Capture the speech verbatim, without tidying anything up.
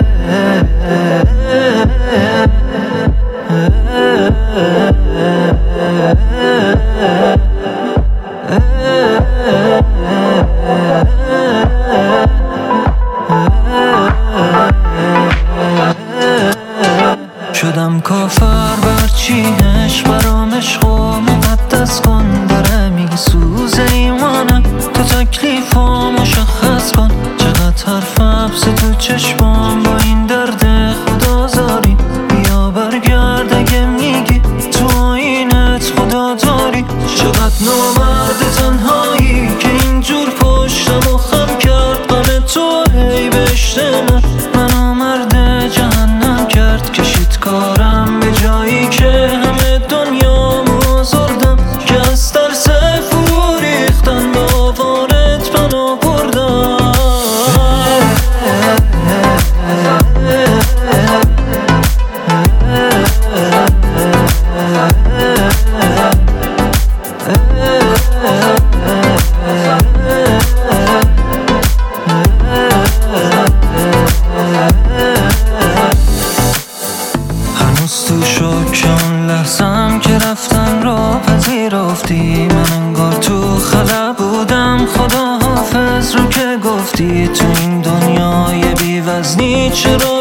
شدم کافر برچی عشق برام عشق و مقدس کن. داره میگی سوز ایمانم تو تکلیفا مشخص کن. چقدر حرف حبس تو چشمام با این درد خدازاری. بیا برگرد اگه میگی تو آینت خدا داری. چقدر نامرد تنهایی که اینجور پشتم و خم کرد. قم تو هی بهشت من منو مرد جهنم کرد. کشید کارم به جایی که همه دنیا مزردم. که از ترس فرو ریختن به آوارت پناه بردم. هنوز تو شوک اون لحظم که رفتن را پذیرفتی. من انگار تو خلا بودم خدا حافظ رو که گفتی. تو این دنیای بی وزنی چرا